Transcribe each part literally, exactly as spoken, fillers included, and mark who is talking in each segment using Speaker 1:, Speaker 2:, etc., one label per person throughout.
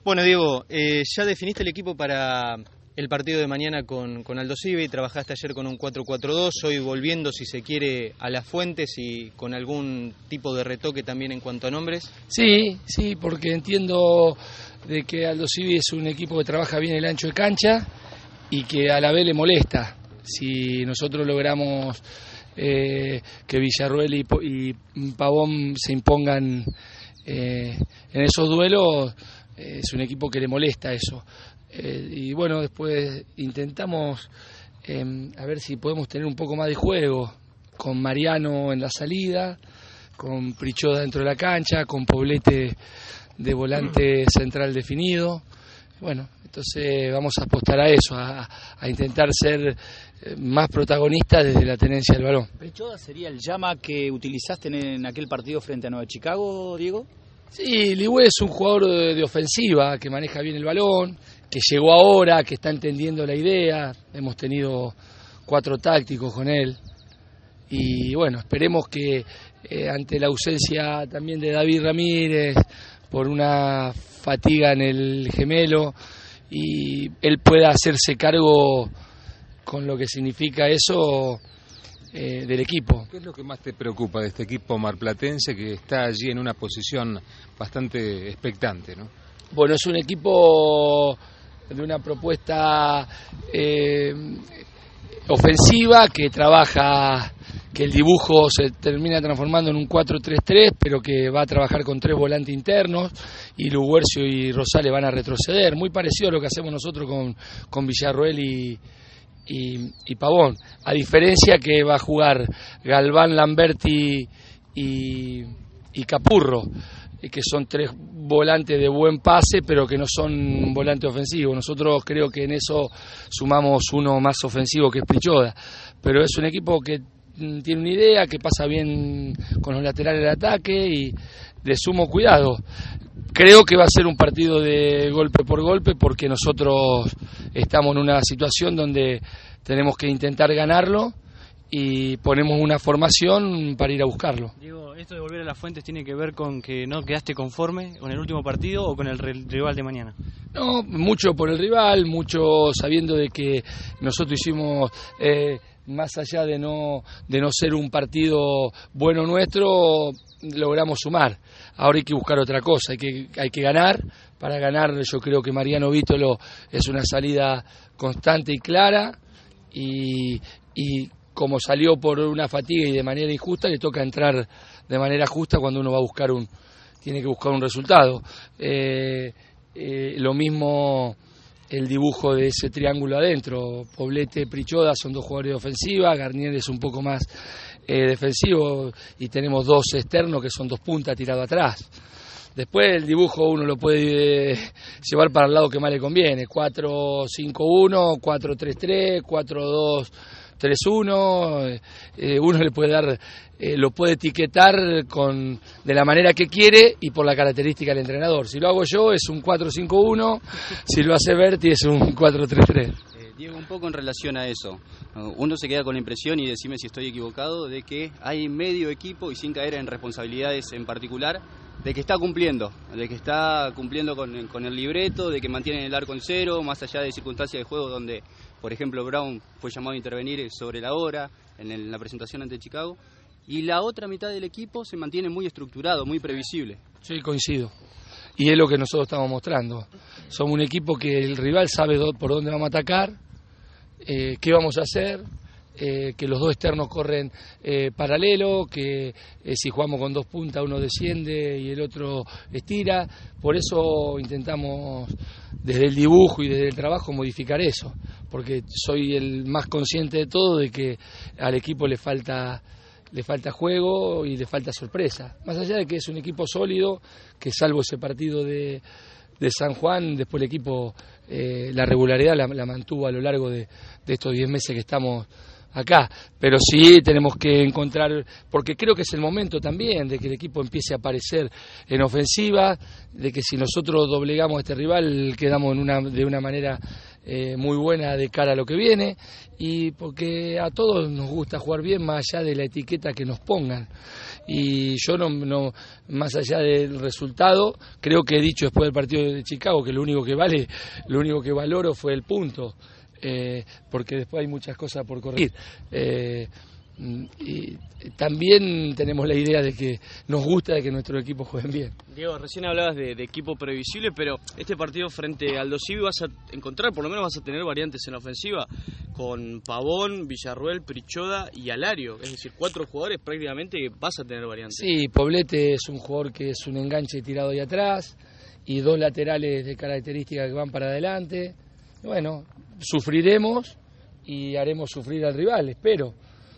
Speaker 1: Bueno, Diego, eh, ya definiste el equipo para el partido de mañana con, con Aldosivi. Trabajaste ayer con un cuatro cuatro dos, hoy volviendo, si se quiere, a las fuentes y con algún tipo de retoque también en cuanto a nombres.
Speaker 2: Sí, sí, porque entiendo de que Aldosivi es un equipo que trabaja bien el ancho de cancha y que a la vez le molesta. Si nosotros logramos eh, que Villarruel y, y Pavón se impongan eh, en esos duelos, eh, es un equipo que le molesta eso. Eh, y bueno, después intentamos eh, a ver si podemos tener un poco más de juego con Mariano en la salida, con Prichoda dentro de la cancha, con Poblete de volante central definido. Bueno, entonces vamos a apostar a eso, a, a intentar ser más protagonistas desde la tenencia del balón.
Speaker 3: ¿Prichoda sería el llama que utilizaste en, en aquel partido frente a Nueva Chicago, Diego?
Speaker 2: Sí, Ligüe es un jugador de, de ofensiva, que maneja bien el balón, que llegó ahora, que está entendiendo la idea. Hemos tenido cuatro tácticos con él. Y bueno, esperemos que eh, ante la ausencia también de David Ramírez, por una fatiga en el gemelo, y él pueda hacerse cargo con lo que significa eso eh, del equipo.
Speaker 4: ¿Qué es lo que más te preocupa de este equipo marplatense que está allí en una posición bastante expectante, ¿no?
Speaker 2: Bueno, es un equipo de una propuesta eh, ofensiva que trabaja, que el dibujo se termina transformando en un cuatro tres tres, pero que va a trabajar con tres volantes internos y Luguercio y Rosales van a retroceder, muy parecido a lo que hacemos nosotros con, con Villarruel y, y, y Pavón, a diferencia que va a jugar Galván, Lamberti y, y Capurro, que son tres volantes de buen pase, pero que no son volantes ofensivos. Nosotros creo que en eso sumamos uno más ofensivo, que es Prichoda, pero es un equipo que tiene una idea, que pasa bien con los laterales del ataque y de sumo cuidado. Creo que va a ser un partido de golpe por golpe, porque nosotros estamos en una situación donde tenemos que intentar ganarlo y ponemos una formación para ir a buscarlo.
Speaker 1: Diego, ¿esto de volver a las fuentes tiene que ver con que no quedaste conforme con el último partido o con el rival de mañana?
Speaker 2: No, mucho por el rival, mucho sabiendo de que nosotros hicimos... Eh, más allá de no de no ser un partido bueno nuestro, logramos sumar. Ahora hay que buscar otra cosa, hay que hay que ganar. Para ganar yo creo que Mariano Vítolo es una salida constante y clara, y, y como salió por una fatiga y de manera injusta, le toca entrar de manera justa cuando uno va a buscar un tiene que buscar un resultado. Eh, eh, lo mismo el dibujo de ese triángulo adentro. Poblete, Prichoda son dos jugadores de ofensiva, Garnier es un poco más eh, defensivo, y tenemos dos externos que son dos puntas tirados atrás. Después el dibujo uno lo puede eh, llevar para el lado que más le conviene, cuatro cinco uno, cuatro tres tres, cuatro dos tres uno, eh, uno le puede dar, eh, lo puede etiquetar con de la manera que quiere y por la característica del entrenador. Si lo hago yo es un cuatro cinco uno, si lo hace Berti es un cuatro tres tres.
Speaker 3: Eh, Diego, un poco en relación a eso, uno se queda con la impresión, y decime si estoy equivocado, de que hay medio equipo, y sin caer en responsabilidades en particular, de que está cumpliendo, de que está cumpliendo con, con el libreto, de que mantienen el arco en cero, más allá de circunstancias de juego donde, por ejemplo, Brown fue llamado a intervenir sobre la hora en, el, en la presentación ante Chicago, y la otra mitad del equipo se mantiene muy estructurado, muy previsible.
Speaker 2: Sí, coincido. Y es lo que nosotros estamos mostrando. Somos un equipo que el rival sabe do, por dónde vamos a atacar, eh, qué vamos a hacer, eh, que los dos externos corren eh, paralelo, que eh, si jugamos con dos puntas uno desciende y el otro estira. Por eso intentamos desde el dibujo y desde el trabajo modificar eso, porque soy el más consciente de todo de que al equipo le falta le falta juego y le falta sorpresa, más allá de que es un equipo sólido, que salvo ese partido de, de San Juan, después el equipo eh, la regularidad la, la mantuvo a lo largo de, de estos diez meses que estamos acá, pero sí tenemos que encontrar, porque creo que es el momento también de que el equipo empiece a aparecer en ofensiva, de que si nosotros doblegamos a este rival quedamos en una, de una manera eh, muy buena de cara a lo que viene, y porque a todos nos gusta jugar bien más allá de la etiqueta que nos pongan. Y yo no, no más allá del resultado, creo que he dicho después del partido de Chicago que lo único que vale, lo único que valoro fue el punto, eh, porque después hay muchas cosas por corregir. Eh, y también tenemos la idea de que nos gusta de que nuestros equipos jueguen bien.
Speaker 5: Diego, recién hablabas de, de equipo previsible, pero este partido frente al Aldo Civi vas a encontrar, por lo menos vas a tener variantes en la ofensiva, con Pavón, Villarruel, Prichoda y Alario, es decir, cuatro jugadores prácticamente que vas a tener variantes.
Speaker 2: Sí, Poblete es un jugador que es un enganche tirado ahí atrás, y dos laterales de características que van para adelante. Bueno, sufriremos y haremos sufrir al rival, espero.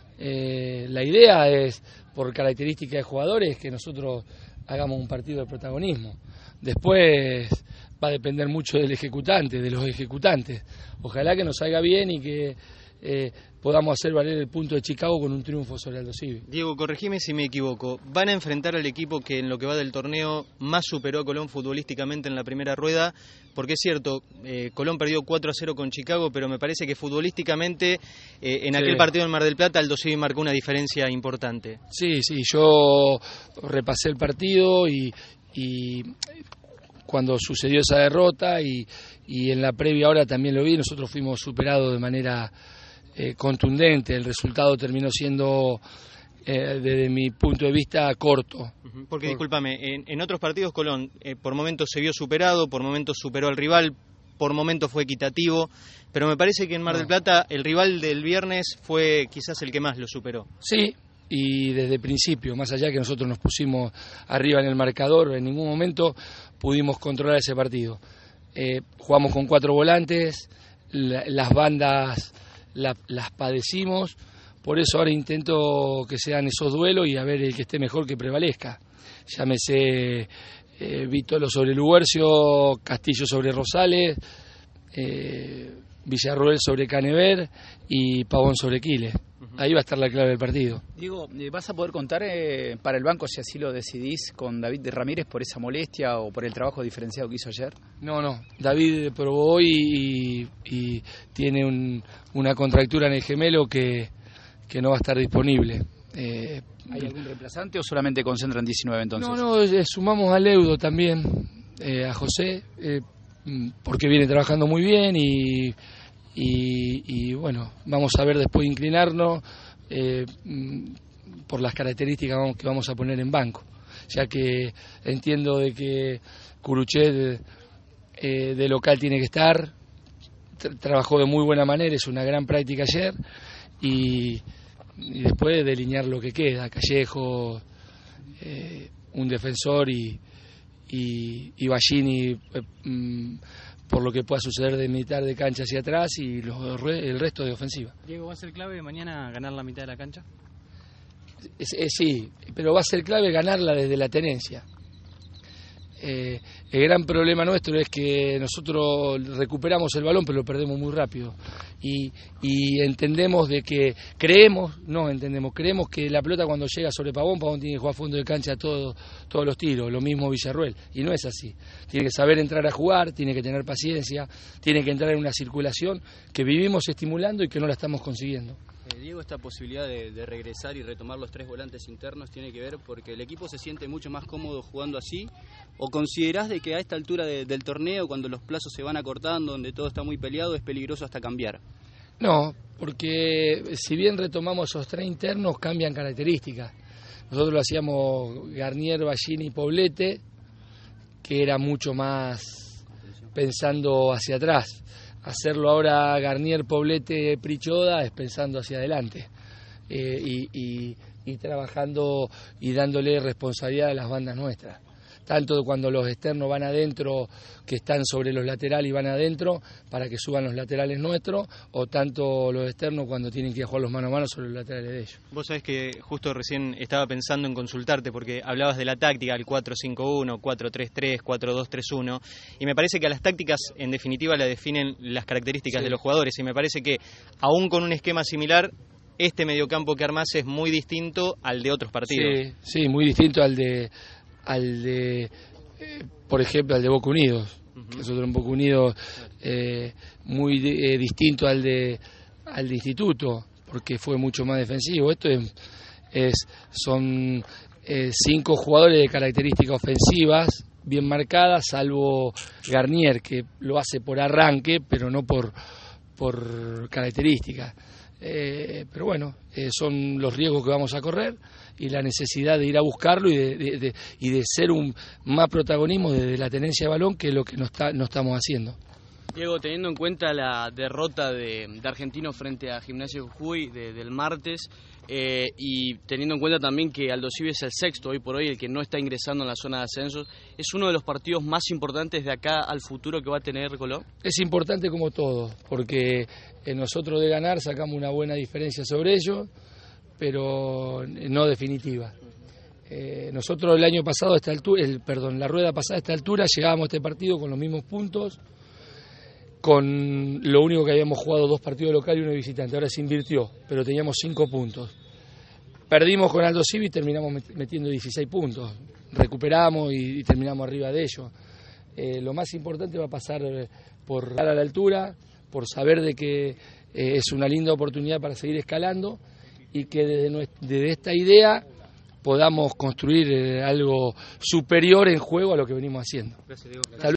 Speaker 2: Eh, la idea es, por características de jugadores, que nosotros hagamos un partido de protagonismo. Después va a depender mucho del ejecutante, de los ejecutantes. Ojalá que nos salga bien y que eh, podamos hacer valer el punto de Chicago con un triunfo sobre Aldo Civi.
Speaker 1: Diego, corregime si me equivoco. Van a enfrentar al equipo que en lo que va del torneo más superó a Colón futbolísticamente en la primera rueda, porque es cierto, eh, Colón perdió cuatro a cero con Chicago, pero me parece que futbolísticamente eh, en sí. aquel partido en Mar del Plata Aldo Civi marcó una diferencia importante.
Speaker 2: Sí, sí, yo repasé el partido y, y cuando sucedió esa derrota y, y en la previa hora también lo vi, nosotros fuimos superados de manera eh, contundente. El resultado terminó siendo, eh, desde mi punto de vista, corto.
Speaker 1: Porque, por... discúlpame, en, en otros partidos Colón eh, por momentos se vio superado, por momentos superó al rival, por momentos fue equitativo, pero me parece que en Mar del Plata el rival del viernes fue quizás el que más lo superó.
Speaker 2: Sí, y desde el principio, más allá que nosotros nos pusimos arriba en el marcador, en ningún momento pudimos controlar ese partido. Eh, jugamos con cuatro volantes, la, las bandas la, las padecimos, por eso ahora intento que sean esos duelos y a ver el que esté mejor que prevalezca. Llámese eh, Vitolo sobre Luguercio, Castillo sobre Rosales, eh, Villarroel sobre Canever y Pavón sobre Quiles. Ahí va a estar la clave del partido.
Speaker 6: Diego, ¿vas a poder contar eh, para el banco, si así lo decidís, con David Ramírez por esa molestia o por el trabajo diferenciado que hizo ayer?
Speaker 2: No, no. David probó hoy y, y, y tiene un, una contractura en el gemelo que, que no va a estar disponible. Eh,
Speaker 6: ¿Hay algún reemplazante o solamente concentran diecinueve entonces?
Speaker 2: No, no, eh, sumamos a Leudo también, eh, a José, eh, porque viene trabajando muy bien y... Y, y bueno, vamos a ver después inclinarnos eh, por las características que vamos a poner en banco, ya que entiendo de que Curuchet eh, de local tiene que estar, tra- trabajó de muy buena manera, es una gran práctica ayer, y, y después delinear lo que queda, Callejo, eh, un defensor y, y, y Ballini, eh, mm, por lo que pueda suceder de mitad de cancha hacia atrás y los, el resto de ofensiva.
Speaker 7: Diego, ¿va a ser clave mañana ganar la mitad de la cancha?
Speaker 2: Es, es, sí, pero va a ser clave ganarla desde la tenencia. Eh, el gran problema nuestro es que nosotros recuperamos el balón pero lo perdemos muy rápido y, y entendemos de que creemos, no entendemos, creemos que la pelota cuando llega sobre Pavón, Pavón tiene que jugar a fondo de cancha todo, todos los tiros, lo mismo Villarruel, y no es así. Tiene que saber entrar a jugar, tiene que tener paciencia, tiene que entrar en una circulación que vivimos estimulando y que no la estamos consiguiendo.
Speaker 3: Eh, Diego, esta posibilidad de, de regresar y retomar los tres volantes internos tiene que ver porque el equipo se siente mucho más cómodo jugando así, o considerás de que a esta altura de, del torneo, cuando los plazos se van acortando, donde todo está muy peleado, es peligroso hasta cambiar.
Speaker 2: No, porque si bien retomamos esos tres internos, cambian características. Nosotros lo hacíamos Garnier, Ballini y Poblete, que era mucho más pensando hacia atrás. Hacerlo ahora Garnier, Poblete, Prichoda es pensando hacia adelante eh, y, y, y trabajando y dándole responsabilidad a las bandas nuestras. Tanto cuando los externos van adentro, que están sobre los laterales y van adentro, para que suban los laterales nuestros, o tanto los externos cuando tienen que jugar los mano a mano sobre los laterales de ellos.
Speaker 1: Vos sabés que justo recién estaba pensando en consultarte, porque hablabas de la táctica, el cuatro cinco uno, cuatro tres tres, cuatro dos tres uno, y me parece que a las tácticas en definitiva la definen las características sí. de los jugadores, y me parece que aún con un esquema similar, este mediocampo que armás es muy distinto al de otros partidos.
Speaker 2: Sí, sí, muy distinto al de... al de, eh, por ejemplo, al de Boca Unidos. Uh-huh. Nosotros un poco unidos, eh, muy de, eh, distinto al de, al de Instituto, porque fue mucho más defensivo. Esto es, es son eh, cinco jugadores de características ofensivas bien marcadas, salvo Garnier, que lo hace por arranque, pero no por, por características. Eh, pero bueno, eh, son los riesgos que vamos a correr y la necesidad de ir a buscarlo y de, de, de, y de ser un más protagonismo desde la tenencia de balón, que es lo que no, está, no estamos haciendo.
Speaker 5: Diego, teniendo en cuenta la derrota de, de Argentino frente a Gimnasia Jujuy de, del martes, eh, y teniendo en cuenta también que Aldosivi es el sexto hoy por hoy, el que no está ingresando en la zona de ascensos, ¿es uno de los partidos más importantes de acá al futuro que va a tener Colón?
Speaker 2: Es importante como todo, porque eh, nosotros de ganar sacamos una buena diferencia sobre ellos, pero no definitiva. Eh, nosotros el año pasado, a esta altura, el, perdón, la rueda pasada a esta altura, llegábamos a este partido con los mismos puntos, con lo único que habíamos jugado dos partidos locales y uno visitante. Ahora se invirtió, pero teníamos cinco puntos. Perdimos con Aldosivi y terminamos metiendo dieciséis puntos. Recuperamos y, y terminamos arriba de ellos. Eh, lo más importante va a pasar por estar a la altura, por saber de que eh, es una linda oportunidad para seguir escalando y que desde, nuestra, desde esta idea podamos construir eh, algo superior en juego a lo que venimos haciendo. Gracias, Diego.